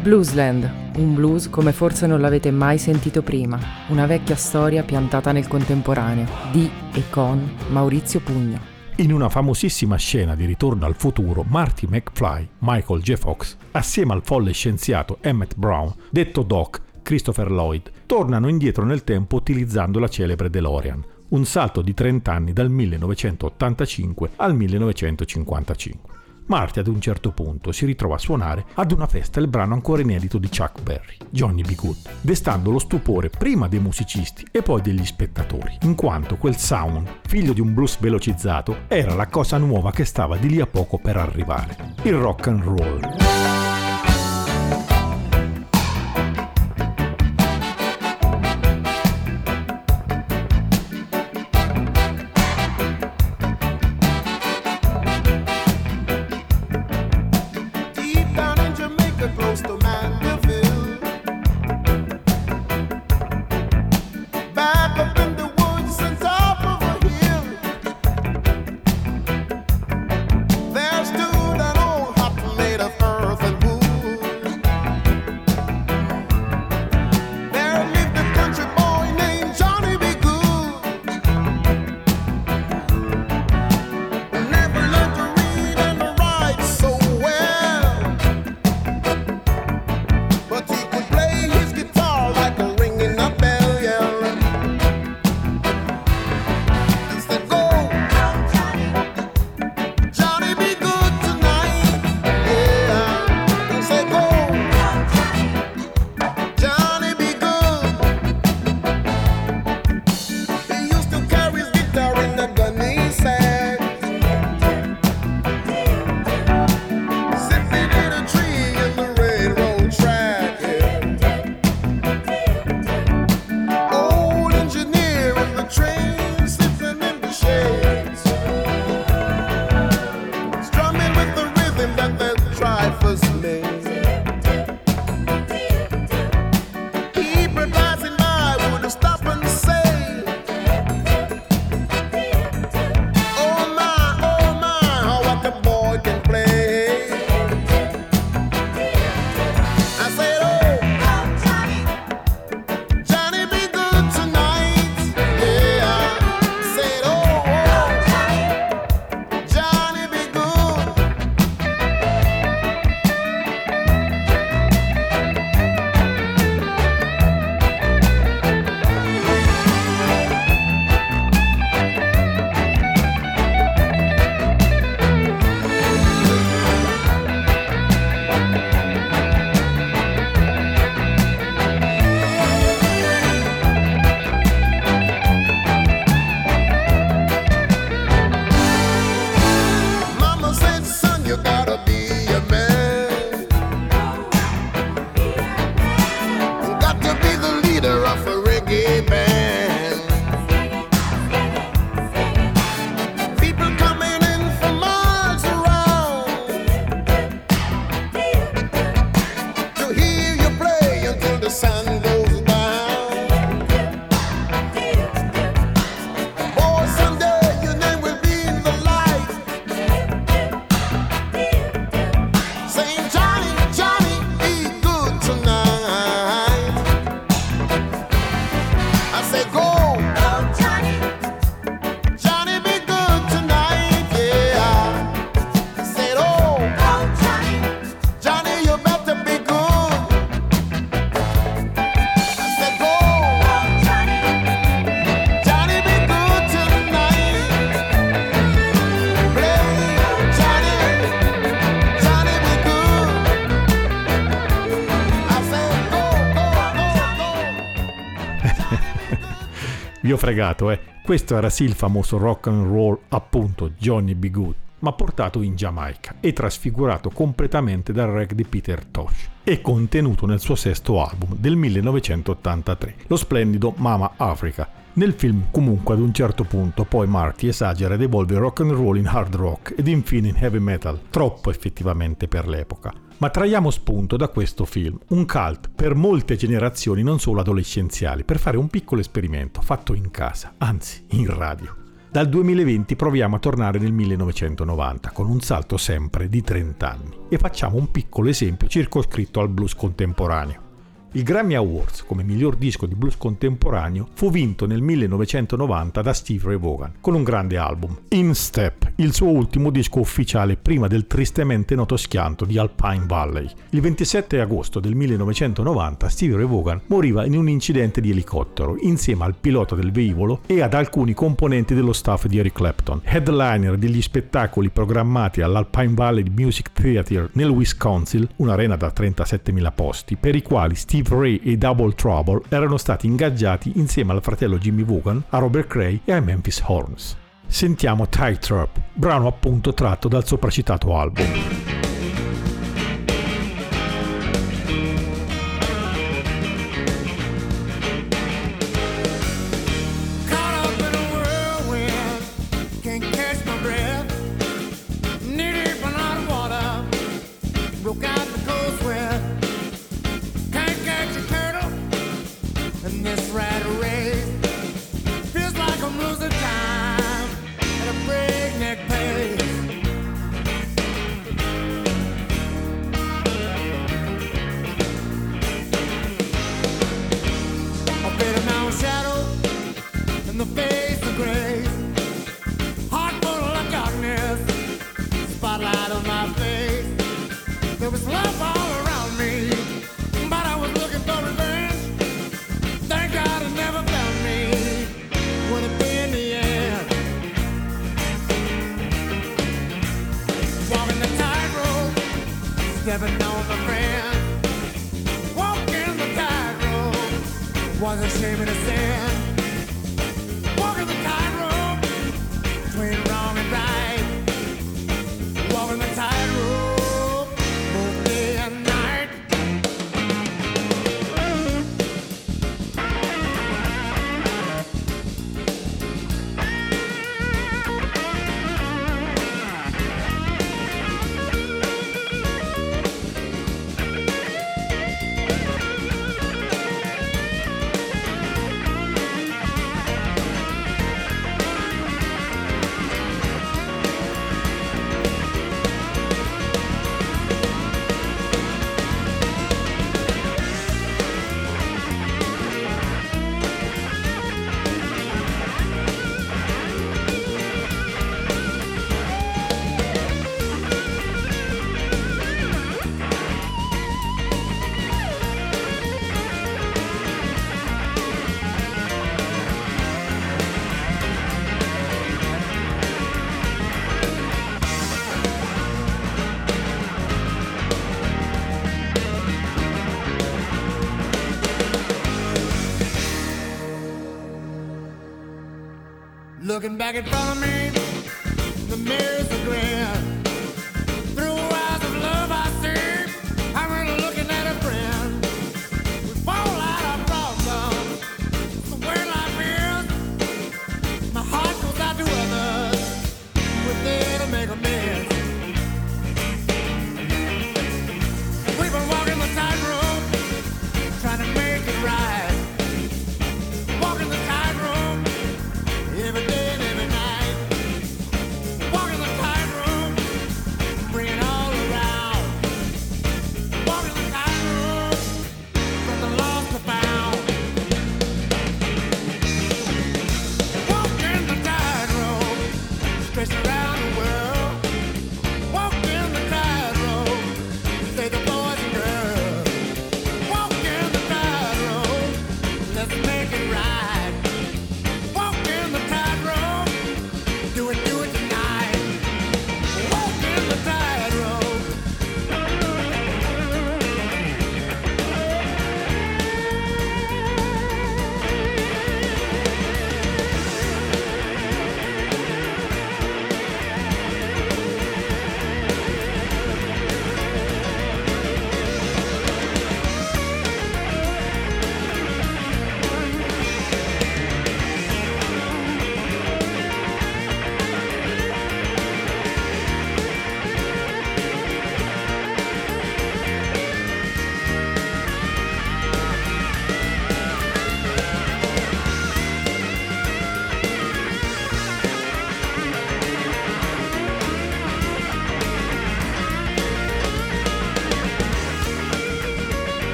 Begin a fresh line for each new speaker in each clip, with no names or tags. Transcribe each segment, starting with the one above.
Bluesland, un blues come forse non l'avete mai sentito prima, una vecchia storia piantata nel contemporaneo, di e con Maurizio Pugno.
In una famosissima scena di Ritorno al futuro, Marty McFly, Michael J. Fox, assieme al folle scienziato Emmett Brown, detto Doc, Christopher Lloyd, tornano indietro nel tempo utilizzando la celebre DeLorean, un salto di 30 anni dal 1985 al 1955. Marty ad un certo punto si ritrova a suonare ad una festa il brano ancora inedito di Chuck Berry, Johnny B. Good, destando lo stupore prima dei musicisti e poi degli spettatori, in quanto quel sound, figlio di un blues velocizzato, era la cosa nuova che stava di lì a poco per arrivare, il rock and roll. Vi ho fregato, Questo era sì il famoso rock and roll, appunto Johnny B. Good, ma portato in Giamaica e trasfigurato completamente dal reggae di Peter Tosh e contenuto nel suo sesto album del 1983, lo splendido Mama Africa. Nel film comunque ad un certo punto poi Marty esagera ed evolve rock and roll in hard rock ed infine in heavy metal, troppo effettivamente per l'epoca. Ma traiamo spunto da questo film, un cult per molte generazioni non solo adolescenziali, per fare un piccolo esperimento fatto in casa, anzi in radio. Dal 2020 proviamo a tornare nel 1990 con un salto sempre di 30 anni e facciamo un piccolo esempio circoscritto al blues contemporaneo. Il Grammy Awards come miglior disco di blues contemporaneo fu vinto nel 1990 da Stevie Ray Vaughan con un grande album, In Step, il suo ultimo disco ufficiale prima del tristemente noto schianto di Alpine Valley. Il 27 agosto del 1990 Stevie Ray Vaughan moriva in un incidente di elicottero insieme al pilota del velivolo e ad alcuni componenti dello staff di Eric Clapton, headliner degli spettacoli programmati all'Alpine Valley Music Theatre nel Wisconsin, un'arena da 37.000 posti, per i quali Steve Ray e Double Trouble erano stati ingaggiati insieme al fratello Jimmy Vaughan, a Robert Cray e ai Memphis Horns. Sentiamo Tightrope, brano appunto tratto dal sopracitato album.
Stepping on my friend, walking the tightrope was a shame and a sin. Walking the tightrope between wrong and right. Walking the tightrope both day and night. Looking back in front of me, the mirror's a grin. Through eyes of love I see, I'm really looking at a friend. We fall out of problems, the way life is. My heart goes out to others, we're there to make amends. We've been walking the tightrope, trying to make it right. Walking the tightrope every day.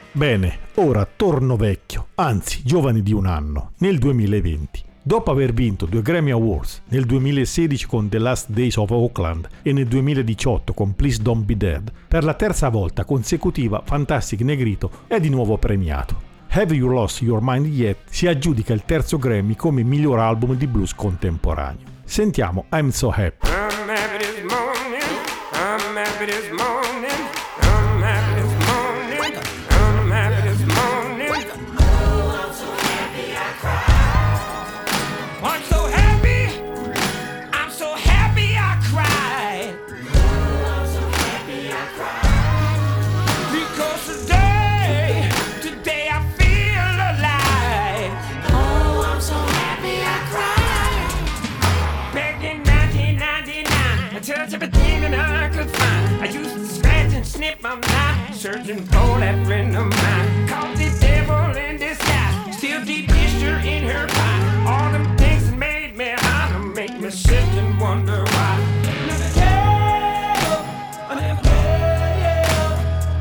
Bene, ora torno vecchio, anzi giovane di un anno, nel 2020. Dopo aver vinto 2 Grammy Awards, nel 2016 con The Last Days of Oakland e nel 2018 con Please Don't Be Dead, per la terza volta consecutiva Fantastic Negrito è di nuovo premiato. Have You Lost Your Mind Yet si aggiudica il terzo Grammy come miglior album di blues contemporaneo. Sentiamo I'm So Happy.
I'm happy this morning, I'm happy this morning, I'm happy this morning, I'm happy this morning. Oh, I'm so happy I cry. I'm so happy, I'm so happy I cry. Oh, I'm so happy I cry. Because today I feel alive. Oh, I'm so happy I cry. Back in 1999, I touched everything that I could find. I used to scratch and snip my mind, searching for that friend of mine. Caught the devil in disguise, still deep dister in her pie. All them things that made me holler make me sit and wonder why. Never gave up, I never gave up.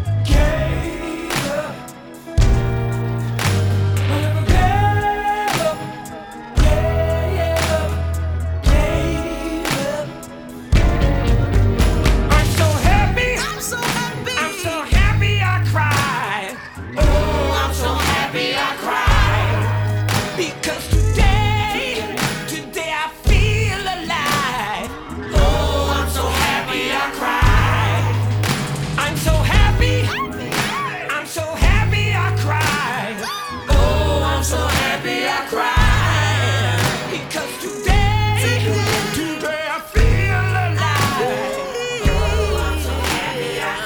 I never gave up, I'm so happy, I'm so happy, I'm so happy I cry. Oh, I'm so happy I cry. Because today I feel alive. Oh, I'm so happy I cry. I'm so happy, I'm so happy I cry. Oh, I'm so happy I cry. Because today I feel alive. Oh, I'm so happy I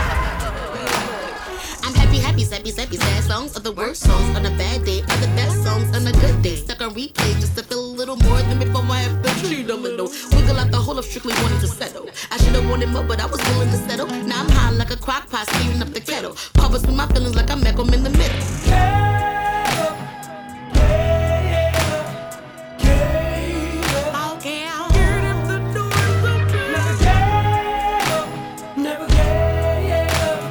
cry.
I'm happy, happy, sad songs are the worst songs on a bad day, are the best songs on a good day. Stuck on replay just to feel a little more than before I have to treat them and wiggle out the whole of strictly wanting to settle. I should have wanted more, but I was willing to settle. Now I'm high like a crock pot, speeding up the kettle. Covers with my feelings like I met them in the middle. Okay, I'll get if the door's open.
Never gave up.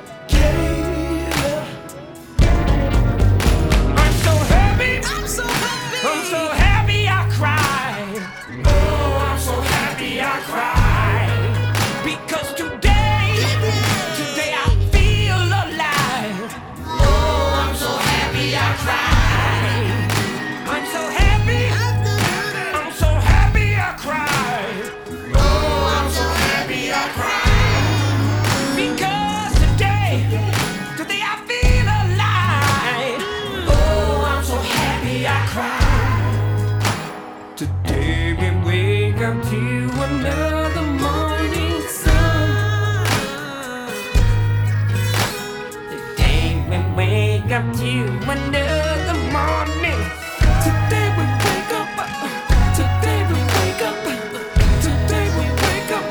I'm so happy,
I'm so happy.
I'm so happy I cry. Oh, I'm so happy I cry. Because today I feel alive. Oh, I'm so happy I cry. I'm so happy, I'm so happy I cry. Oh, I'm so happy I cry. Because today I feel alive. Oh, I'm so happy I cry. Today we wake up to another morning sun. Today we wake up to another morning. Today we wake up. Today we wake up. Today we wake up.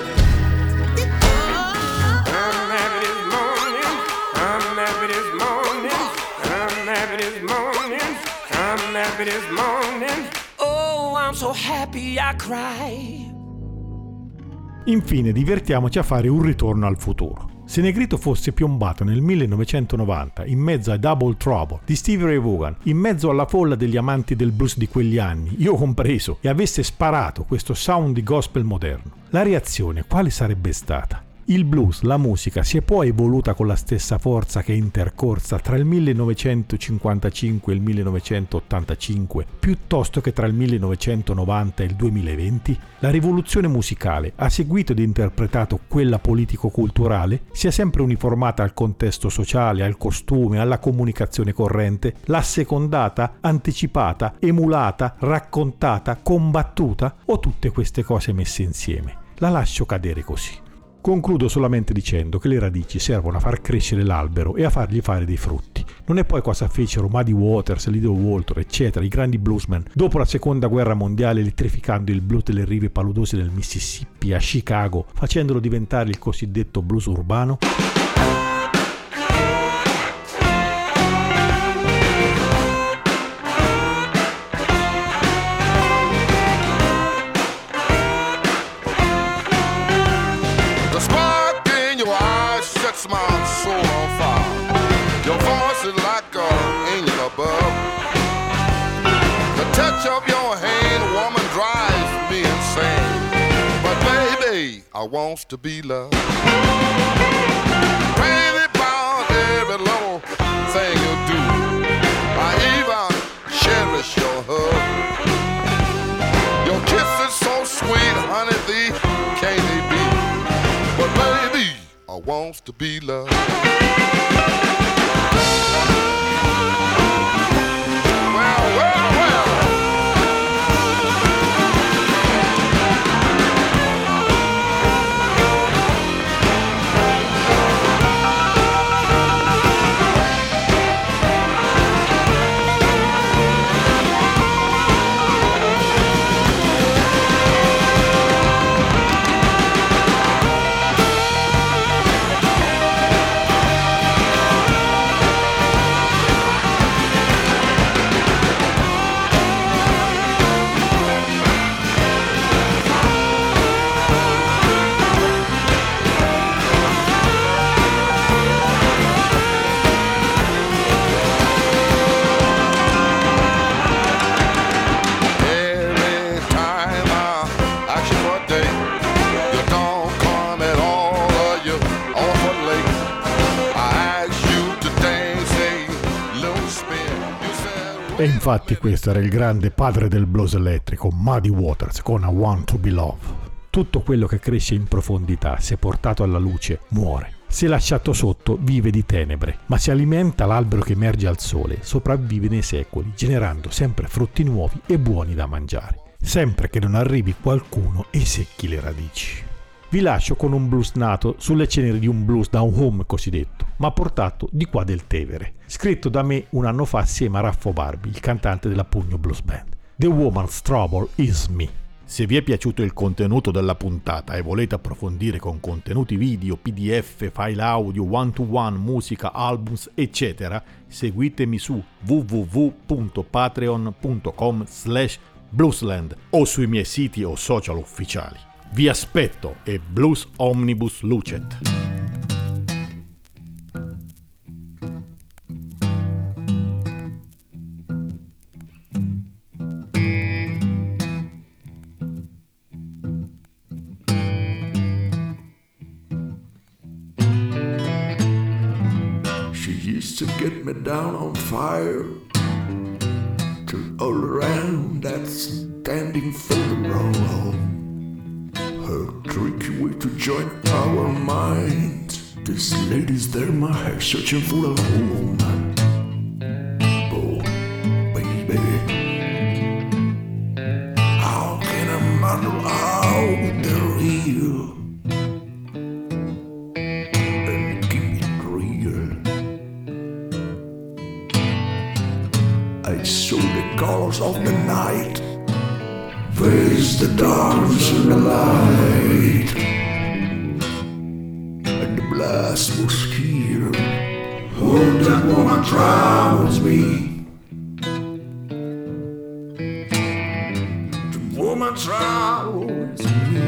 I'm happy this morning. I'm happy this morning. I'm happy this morning. I'm happy this morning. Oh, I'm so happy I cry.
Infine divertiamoci a fare un ritorno al futuro. Se Negrito fosse piombato nel 1990 in mezzo a Double Trouble di Stevie Ray Vaughan, in mezzo alla folla degli amanti del blues di quegli anni, io compreso, e avesse sparato questo sound di gospel moderno, la reazione quale sarebbe stata? Il blues, la musica, si è poi evoluta con la stessa forza che è intercorsa tra il 1955 e il 1985, piuttosto che tra il 1990 e il 2020? La rivoluzione musicale ha seguito ed interpretato quella politico-culturale? Si è sempre uniformata al contesto sociale, al costume, alla comunicazione corrente? L'ha secondata, anticipata, emulata, raccontata, combattuta? O tutte queste cose messe insieme? La lascio cadere così. Concludo solamente dicendo che le radici servono a far crescere l'albero e a fargli fare dei frutti. Non è poi cosa fecero Muddy Waters, Little Walter, eccetera, i grandi bluesmen, dopo la seconda guerra mondiale, elettrificando il blues delle rive paludose del Mississippi a Chicago, facendolo diventare il cosiddetto blues urbano?
The spark in your eyes sets my soul on fire. wants to be loved. Crazy about every little thing you do. I even cherish your hug. Your kiss is so sweet, honey, thee can't they be? But baby, I wants to be loved.
E infatti questo era il grande padre del blues elettrico, Muddy Waters, con I Want to Be Loved. Tutto quello che cresce in profondità, se portato alla luce, muore. Se lasciato sotto, vive di tenebre, ma se alimenta l'albero che emerge al sole, sopravvive nei secoli, generando sempre frutti nuovi e buoni da mangiare, sempre che non arrivi qualcuno e secchi le radici. Vi lascio con un blues nato sulle ceneri di un blues down home cosiddetto, ma portato di qua del Tevere, scritto da me un anno fa assieme a Raffo Barbi, il cantante della Pugno Blues Band. The Woman's Trouble Is Me. Se vi è piaciuto il contenuto della puntata e volete approfondire con contenuti video, PDF, file audio, one-to-one, musica, albums, eccetera, seguitemi su www.patreon.com/bluesland o sui miei siti o social ufficiali. Vi aspetto e Blues Omnibus Lucet.
She used to get me down on fire, to all around that standing for the roll. Her tricky way to join our minds. This lady's there, my hair searching for a home. Oh, baby, how can I muddle out the real and keep it real? I saw the colors of the night, face the darkness and the light, and the blast was here. Oh, that woman troubles me. The woman troubles me.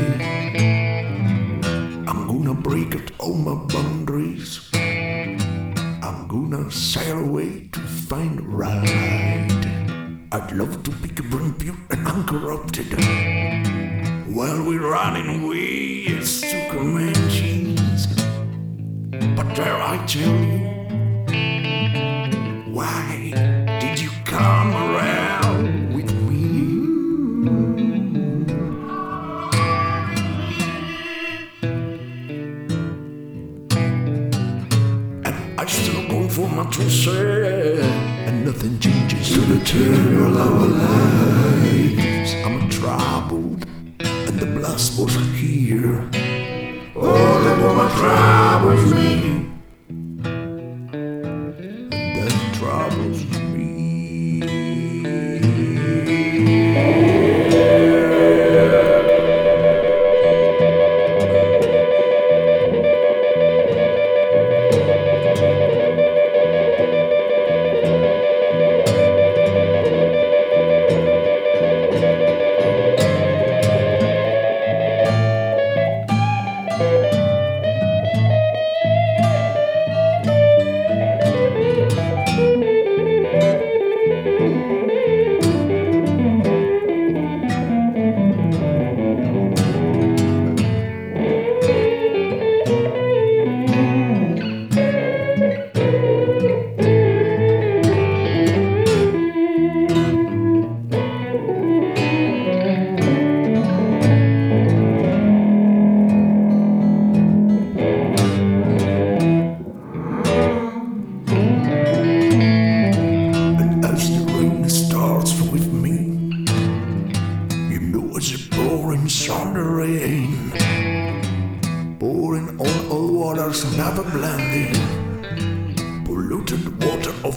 I'm gonna break out all my boundaries. I'm gonna sail away to find the right. I'd love to pick a brain pure and uncorrupted, while we're running away as two Comanches. But dare I tell you, why did you come around with me? And I still go for my true say, and nothing changes to the turn of our lives. I'm troubled, and the blast was here. Oh, the woman troubles me, and that troubles me.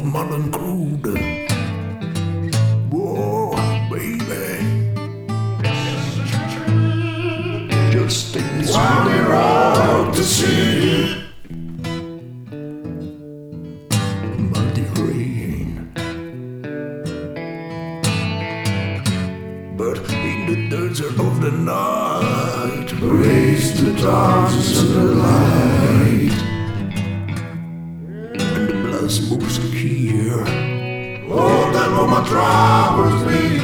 of mud and crude. Whoa, baby. Just take this water out to sea. Muddy rain. But in the desert of the night, raise the darkness and the light. And the blood moves here. Oh, that what my troubles be.